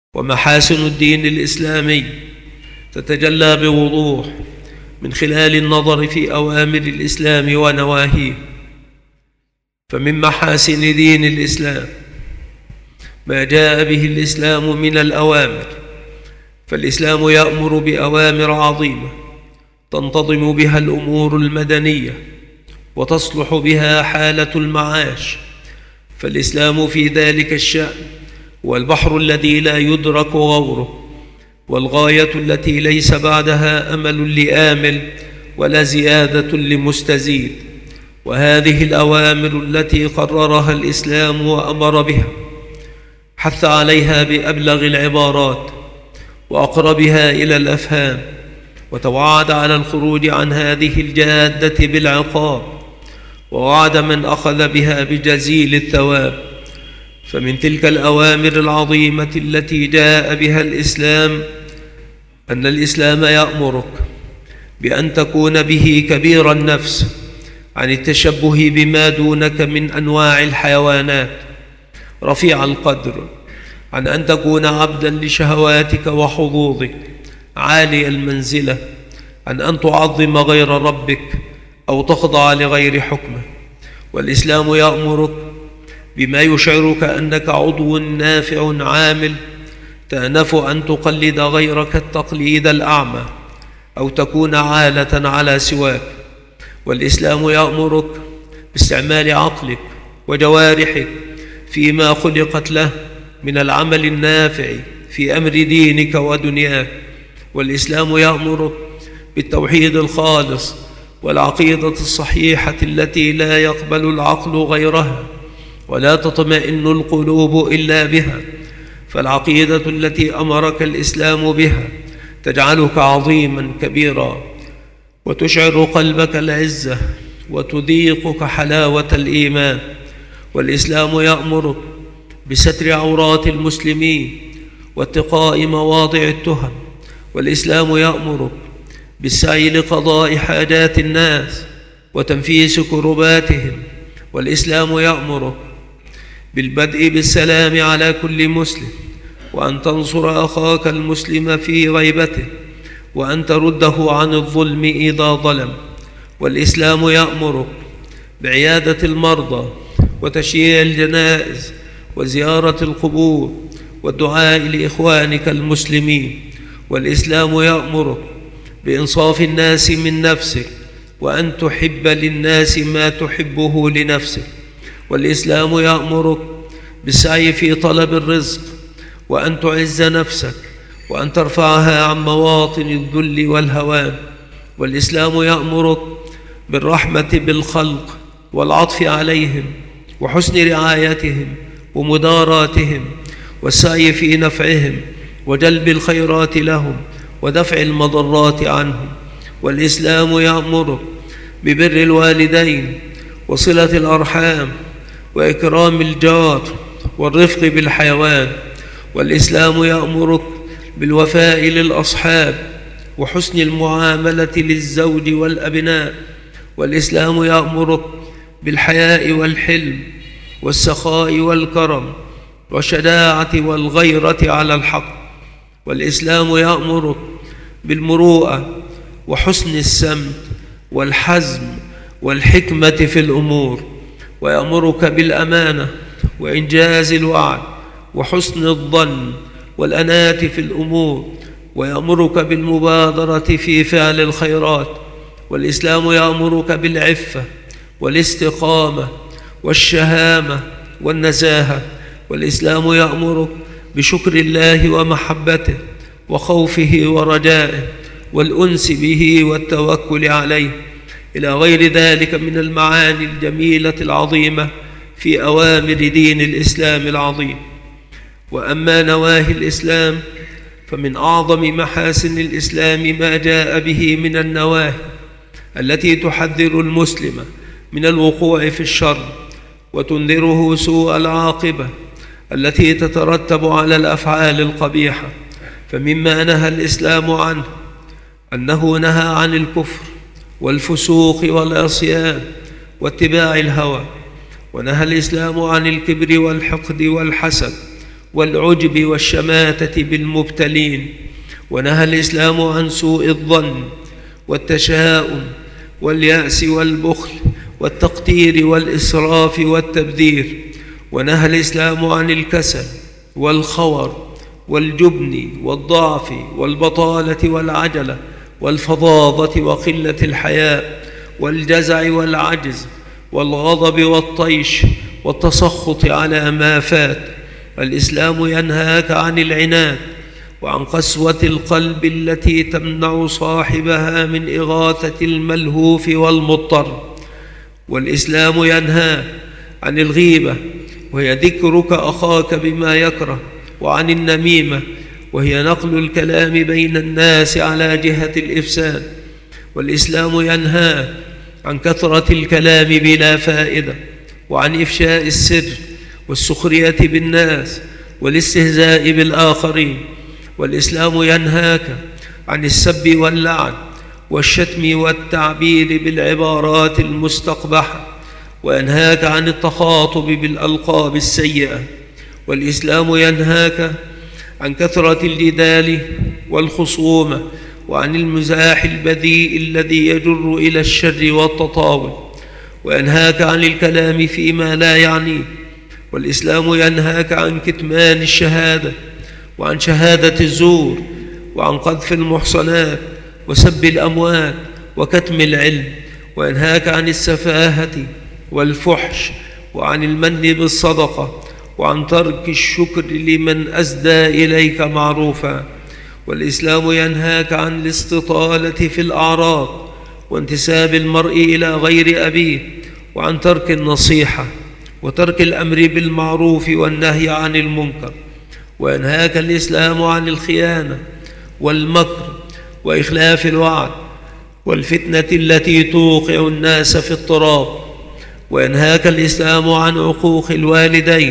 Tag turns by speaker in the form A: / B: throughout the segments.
A: ومحاسن الدين الإسلامي تتجلى بوضوح من خلال النظر في أوامر الإسلام ونواهيه. فمن محاسن دين الإسلام ما جاء به الإسلام من الأوامر، فالإسلام يأمر بأوامر عظيمة تنتظم بها الأمور المدنية وتصلح بها حالة المعاش، فالإسلام في ذلك الشأن هو البحر الذي لا يدرك غوره، والغاية التي ليس بعدها أمل لآمل ولا زيادة لمستزيد. وهذه الأوامر التي قررها الإسلام وأمر بها حث عليها بأبلغ العبارات وأقربها إلى الأفهام، وتوعد على الخروج عن هذه الجادة بالعقاب، ووعد من أخذ بها بجزيل الثواب. فمن تلك الأوامر العظيمة التي جاء بها الإسلام أن الإسلام يأمرك بأن تكون به كبير النفس عن التشبه بما دونك من أنواع الحيوانات، رفيع القدر عن أن تكون عبدا لشهواتك وحظوظك، عالي المنزلة عن أن تعظم غير ربك أو تخضع لغير حكمه. والإسلام يأمرك بما يشعرك أنك عضو نافع عامل تأنف أن تقلد غيرك التقليد الأعمى أو تكون عالة على سواك. والإسلام يأمرك باستعمال عقلك وجوارحك فيما خلقت له من العمل النافع في أمر دينك ودنياك. والإسلام يأمرك بالتوحيد الخالص والعقيدة الصحيحة التي لا يقبل العقل غيرها ولا تطمئن القلوب إلا بها. فالعقيدة التي أمرك الإسلام بها تجعلك عظيما كبيرا وتشعر قلبك العزة وتذيقك حلاوة الإيمان. والإسلام يأمرك بستر عورات المسلمين واتقاء مواضع التهم. والإسلام يأمرك بالسعي لقضاء حاجات الناس وتنفيس كرباتهم. والإسلام يأمرك بالبدء بالسلام على كل مسلم، وأن تنصر أخاك المسلم في غيبته، وأن ترده عن الظلم إذا ظلم. والإسلام يأمرك بعيادة المرضى وتشييع الجنائز وزيارة القبور والدعاء لإخوانك المسلمين. والإسلام يأمرك بإنصاف الناس من نفسك، وأن تحب للناس ما تحبه لنفسك. والإسلام يأمرك بالسعي في طلب الرزق، وأن تعز نفسك وأن ترفعها عن مواطن الذل والهوان. والإسلام يأمرك بالرحمة بالخلق والعطف عليهم وحسن رعايتهم ومداراتهم والسعي في نفعهم وجلب الخيرات لهم ودفع المضرات عنهم. والإسلام يأمرك ببر الوالدين وصلة الأرحام وإكرام الجار والرفق بالحيوان. والإسلام يأمرك بالوفاء للأصحاب وحسن المعاملة للزوج والأبناء. والإسلام يأمرك بالحياء والحلم والسخاء والكرم والشجاعة والغيرة على الحق. والإسلام يأمرك بالمروءة وحسن السمت والحزم والحكمة في الأمور. ويأمرك بالأمانة وإنجاز الوعد وحسن الظن والأناة في الأمور. ويأمرك بالمبادرة في فعل الخيرات. والإسلام يأمرك بالعفة والاستقامة والشهامة والنزاهة. والإسلام يأمرك بشكر الله ومحبته وخوفه ورجائه والأنس به والتوكل عليه، إلى غير ذلك من المعاني الجميلة العظيمة في أوامر دين الإسلام العظيم. وأما نواهي الإسلام فمن أعظم محاسن الإسلام ما جاء به من النواهي التي تحذر المسلم من الوقوع في الشر وتنذره سوء العاقبة التي تترتب على الأفعال القبيحة. فمما نهى الإسلام عنه أنه نهى عن الكفر والفسوق والعصيان واتباع الهوى. ونهى الإسلام عن الكبر والحقد والحسد والعجب والشماتة بالمبتلين. ونهى الإسلام عن سوء الظن والتشاؤم واليأس والبخل والتقتير والإسراف والتبذير. ونهى الإسلام عن الكسل والخور والجبن والضعف والبطالة والعجلة والفظاظة وقلة الحياء والجزع والعجز والغضب والطيش والتسخط على ما فات. الإسلام ينهاك عن العناد وعن قسوة القلب التي تمنع صاحبها من إغاثة الملهوف والمضطر. والإسلام ينهاك عن الغيبة وهي ذكرك أخاك بما يكره، وعن النميمة وهي نقل الكلام بين الناس على جهة الإفساد. والإسلام ينهاك عن كثرة الكلام بلا فائدة، وعن إفشاء السر والسخرية بالناس والاستهزاء بالآخرين. والإسلام ينهاك عن السب واللعن والشتم والتعبير بالعبارات المستقبحة، وينهاك عن التخاطب بالألقاب السيئة. والإسلام ينهاك عن كثرة الجدال والخصومة، وعن المزاح البذيء الذي يجر إلى الشر والتطاول، وينهاك عن الكلام فيما لا يعنيه. والإسلام ينهاك عن كتمان الشهادة، وعن شهادة الزور، وعن قذف المحصنات وسب الأموات وكتم العلم. وينهاك عن السفاهة والفحش، وعن المن بالصدقة، وعن ترك الشكر لمن أسدى إليك معروفا. والإسلام ينهاك عن الاستطالة في الأعراض وانتساب المرء إلى غير أبيه، وعن ترك النصيحة وترك الأمر بالمعروف والنهي عن المنكر. وينهاك الإسلام عن الخيانة والمكر وإخلاف الوعد والفتنة التي توقع الناس في اضطراب. وينهاك الإسلام عن عقوق الوالدين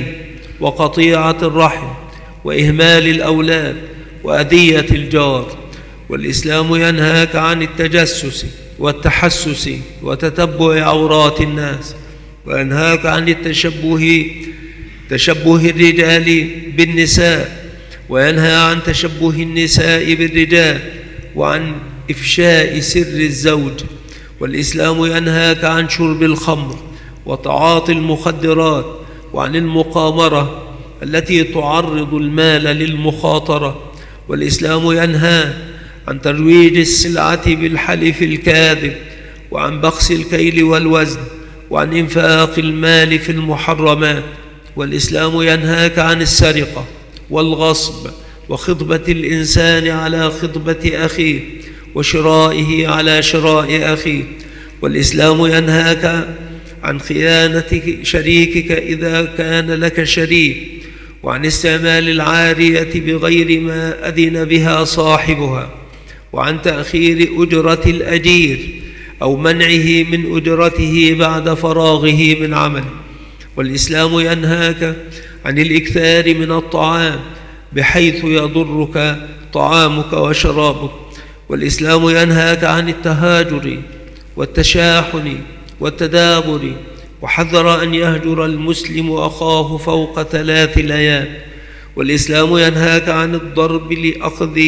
A: وقطيعة الرحم وإهمال الأولاد وأذية الجار. والإسلام ينهاك عن التجسس والتحسس وتتبع عورات الناس. وينهاك عن تشبه الرجال بالنساء، وينهى عن تشبه النساء بالرجال، وعن إفشاء سر الزوج. والإسلام ينهاك عن شرب الخمر وتعاطي المخدرات، وعن المقامرة التي تعرض المال للمخاطرة. والإسلام ينهى عن ترويج السلعة بالحلف الكاذب، وعن بخس الكيل والوزن، وعن إنفاق المال في المحرمات. والإسلام ينهاك عن السرقة والغصب وخطبة الإنسان على خطبة أخيه وشرائه على شراء أخيه. والإسلام ينهاك عن خيانة شريكك إذا كان لك شريك، وعن استعمال العارية بغير ما أذن بها صاحبها، وعن تأخير أجرة الأجير أو منعه من أجرته بعد فراغه من عمله. والإسلام ينهاك عن الإكثار من الطعام بحيث يضرك طعامك وشرابك. والإسلام ينهاك عن التهاجر والتشاحن والتدابر، وحذر أن يهجر المسلم أخاه فوق 3 ليال. والإسلام ينهاك عن الضرب لأخذ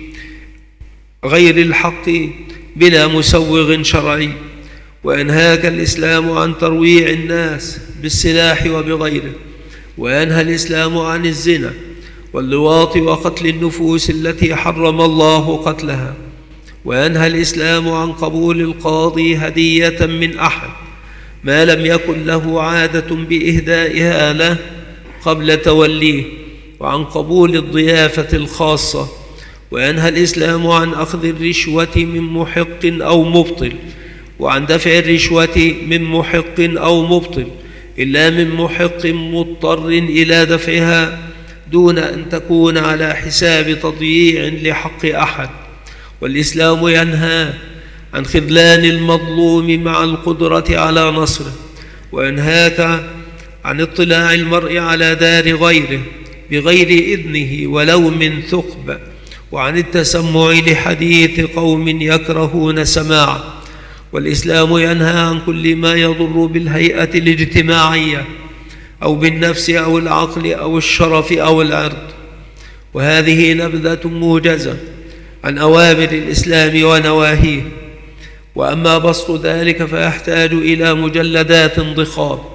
A: غير الحق بلا مسوغ شرعي. وينهاك الإسلام عن ترويع الناس بالسلاح وبغيره. وينهى الإسلام عن الزنا واللواط وقتل النفوس التي حرم الله قتلها. وينهى الإسلام عن قبول القاضي هدية من أحد ما لم يكن له عادة بإهدائها له قبل توليه، وعن قبول الضيافة الخاصة. وينهى الإسلام عن أخذ الرشوة من محق أو مبطل، وعن دفع الرشوة من محق أو مبطل إلا من محق مضطر إلى دفعها دون أن تكون على حساب تضييع لحق أحد. والإسلام ينهى عن خذلان المظلوم مع القدرة على نصره. وينهاك عن اطلاع المرء على دار غيره بغير إذنه ولو من ثقب، وعن التسمع لحديث قوم يكرهون سماعه. والإسلام ينهى عن كل ما يضر بالهيئة الاجتماعية أو بالنفس أو العقل أو الشرف أو العرض. وهذه نبذة موجزة عن أوامر الإسلام ونواهيه، وأما بسط ذلك فيحتاج إلى مجلدات ضخام.